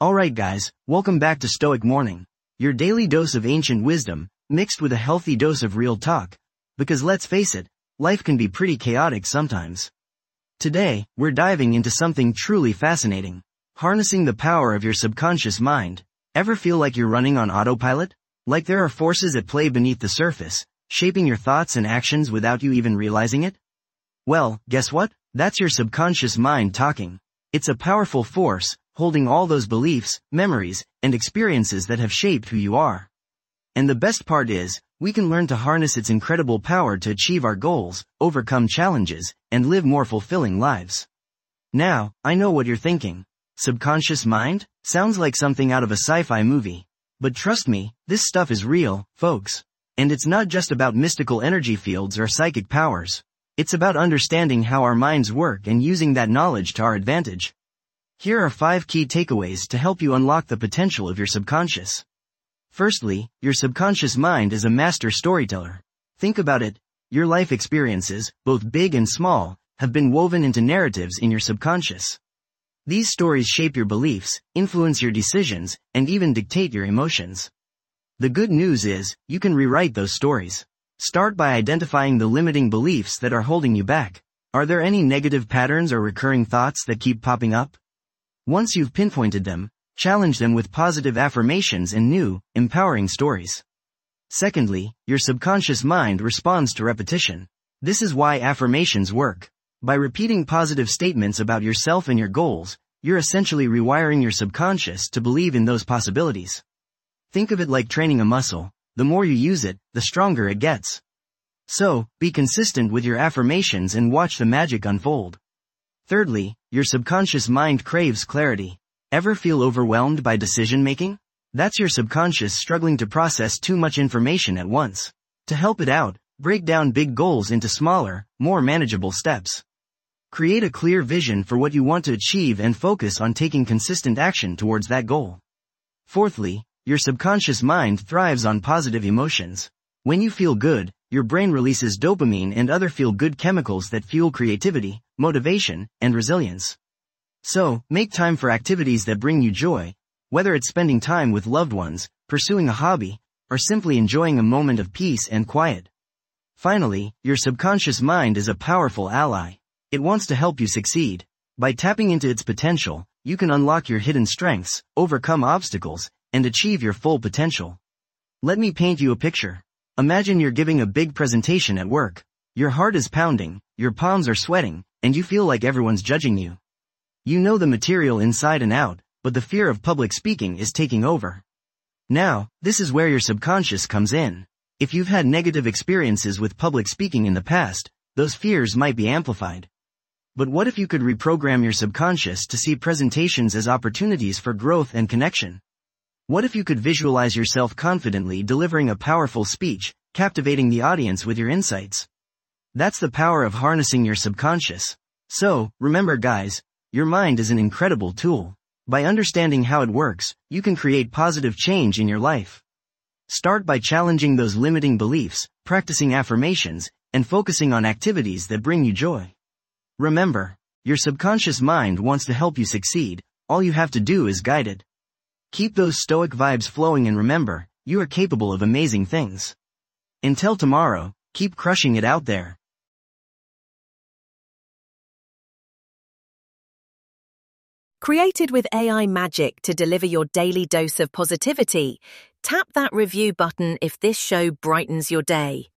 Alright guys, welcome back to Stoic Morning, your daily dose of ancient wisdom, mixed with a healthy dose of real talk. Because let's face it, life can be pretty chaotic sometimes. Today, we're diving into something truly fascinating. Harnessing the power of your subconscious mind. Ever feel like you're running on autopilot? Like there are forces at play beneath the surface, shaping your thoughts and actions without you even realizing it? Well, guess what? That's your subconscious mind talking. It's a powerful force, holding all those beliefs, memories, and experiences that have shaped who you are. And the best part is, we can learn to harness its incredible power to achieve our goals, overcome challenges, and live more fulfilling lives. Now, I know what you're thinking. Subconscious mind? Sounds like something out of a sci-fi movie. But trust me, this stuff is real, folks. And it's not just about mystical energy fields or psychic powers. It's about understanding how our minds work and using that knowledge to our advantage. Here are 5 key takeaways to help you unlock the potential of your subconscious. Firstly, your subconscious mind is a master storyteller. Think about it. Your life experiences, both big and small, have been woven into narratives in your subconscious. These stories shape your beliefs, influence your decisions, and even dictate your emotions. The good news is, you can rewrite those stories. Start by identifying the limiting beliefs that are holding you back. Are there any negative patterns or recurring thoughts that keep popping up? Once you've pinpointed them, challenge them with positive affirmations and new, empowering stories. Secondly, your subconscious mind responds to repetition. This is why affirmations work. By repeating positive statements about yourself and your goals, you're essentially rewiring your subconscious to believe in those possibilities. Think of it like training a muscle. The more you use it, the stronger it gets. So, be consistent with your affirmations and watch the magic unfold. Thirdly, your subconscious mind craves clarity. Ever feel overwhelmed by decision-making? That's your subconscious struggling to process too much information at once. To help it out, break down big goals into smaller, more manageable steps. Create a clear vision for what you want to achieve and focus on taking consistent action towards that goal. Fourthly, your subconscious mind thrives on positive emotions. When you feel good, your brain releases dopamine and other feel-good chemicals that fuel creativity, motivation, and resilience. So, make time for activities that bring you joy, whether it's spending time with loved ones, pursuing a hobby, or simply enjoying a moment of peace and quiet. Finally, your subconscious mind is a powerful ally. It wants to help you succeed. By tapping into its potential, you can unlock your hidden strengths, overcome obstacles, and achieve your full potential. Let me paint you a picture. Imagine you're giving a big presentation at work. Your heart is pounding, your palms are sweating, and you feel like everyone's judging you. You know the material inside and out, but the fear of public speaking is taking over. Now, this is where your subconscious comes in. If you've had negative experiences with public speaking in the past, those fears might be amplified. But what if you could reprogram your subconscious to see presentations as opportunities for growth and connection? What if you could visualize yourself confidently delivering a powerful speech, captivating the audience with your insights? That's the power of harnessing your subconscious. So, remember guys, your mind is an incredible tool. By understanding how it works, you can create positive change in your life. Start by challenging those limiting beliefs, practicing affirmations, and focusing on activities that bring you joy. Remember, your subconscious mind wants to help you succeed. All you have to do is guide it. Keep those stoic vibes flowing and remember, you are capable of amazing things. Until tomorrow, keep crushing it out there. Created with AI magic to deliver your daily dose of positivity, tap that review button if this show brightens your day.